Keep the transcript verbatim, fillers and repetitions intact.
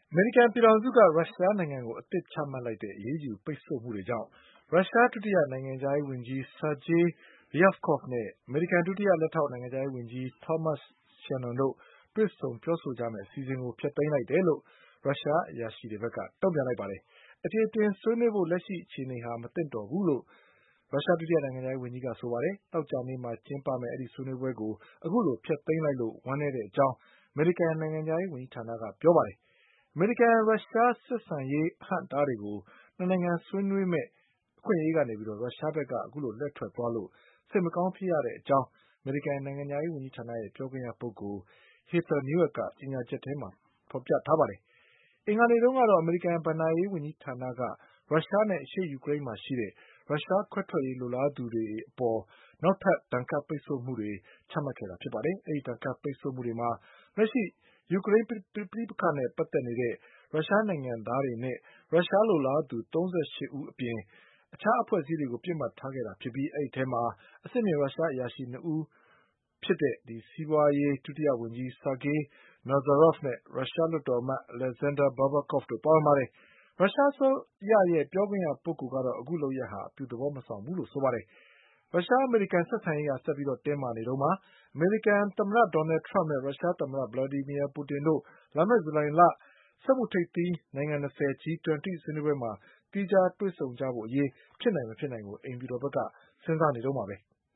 အမေရိကန်ပြည်ထောင်စုကရုရှားနိုင်ငံကိုအသစ်ချမှတ်လိုက်တဲ့အရေးယူပိတ်ဆို့မှုတွေကြောင့်ရုရှားဒုတိယနိုင်ငံခြားရေးဝန်ကြီး Sergei Ryabkov နဲ့အမေရိကန်ဒုတိယလက်ထောက်နိုင်ငံခြားရေးဝန်ကြီး Thomas Shannon တို့တွေ့ဆုံပြောဆိုကြမယ့်အစီအစဉ်ကိုဖျက်သိမ်းလိုက်တယ်လို့ရုရှားအရာရှိတွေကတုံ့ပြန်လိုက်ပါတယ်။အခြေအတင်ဆွေးနွေးဖို့လက်ရှိအခြေအနေဟာမသင့်တော်ဘူးလို့ရုရှားဒုတိယနိုင်ငံခြားရေးဝန်ကြီးကဆိုပါတယ်။သောကြာနေ့မှာကျင်းပမယ့်အဲဒီဆွေးနွေးပွဲကိုအခုလိုဖျက်သိမ်းလိုက်လို့ဝမ်းနည်းတဲ့အကြောင်းအမေရိကန်နိုင်ငံခြားရေးဝန်ကြီးဌာနကပြောပါတယ်။အမေရိကန်ရုရှားဆက်ဆံရေးအဟန့်အတားတွေကိုနှစ်နိုင်ငံဆွေးနွေးမယ့်အခွင့်အရေးကနေပြီးတော့ရုရှားဘက်ကအခုလိုလက်ထွက်သွားလို့စိတ်မကောင်းဖြစ်ရတဲ့အကြောင်းအမေရိကန်နိုင်ငံခြားရေးဝန်ကြီးဌာနရဲ့ပြောခွင့်ရပုဂ္ဂိုလ် Heather Nauert ကကြေညာချက်ထဲမှာဖေါ်ပြထားပါတယ်။အင်္ဂါနေ့တုန်းကတော့အမေရိကန်ဘဏ္ဍာရေးဝန်ကြီးဌာနကရုရှားနဲ့အရှေ့ယူကရိန်းမှာရှိတဲ့ရုရှားခွဲထွက်ရေးလိုလားသူတွေအပေါ်နောက်ထပ်ဒဏ်ခတ်ပိတ်ဆို့မှုတွေချမှတ်ခဲ့တာဖြစ်ပါတယ်။အဲဒီဒဏ်ခတ်ပိတ်ဆို့မှုတွေမှာလက်ရှိယူကရိန်းပဋိပက္ခနဲ့ပတ်သက်နေတဲ့ရုရှားနိုင်ငံသားတွေနဲ့ရုရှားလိုလားသူသုံးဆယ့်ရှစ်ဦးအပြင်အခြားအဖွဲ့အစည်းတွေကိုပစ်မှတ်ထားခဲ့တာဖြစ်ပြီးအဲဒီအထဲမှာအဆင့်မြင့်ရုရှားအရာရှိနှစ်ဦးဖြစ်တဲ့စီးပွါးရေးဒုတိယဝန်ကြီး Sergei Nazarov နဲ့ရုရှားလွှတ်တော်အမတ် Alexander Barbakov တို့ပါဝင်ပါတယ်။ရုရှားအစိုးရရဲ့ပြောခွင့်ရပုဂ္ဂိုလ်ကတော့အခုလုပ်ရပ်ဟာအပြုသဘောမဆောင်ဘူးလို့ဆိုပါတယ်။ရုရှားအမေရိကန်ဆက်ဆံရေးဟာဆက်ပြီးတင်းမာနေတုန်းပါ။အမေရိကန်သမ္မတဒေါ်နလ်ထရမ့်နဲ့ရုရှားသမ္မတဗလာဒီမီယာပူတင်တို့လာမယ့်ဇူလိုင်လစက်မှုထိပ်သီးနိုင်ငံ၂၀ G ၂၀ ဆွေးနွေးပွဲမှာသီးခြားတွေ့ဆုံကြဖို့အရေးဖြစ်နိုင်မဖြစ်နိုင်ကိုအိမ်ဖြူတော်ဘက်ကစဉ်းစားနေတုန်းပါပဲ။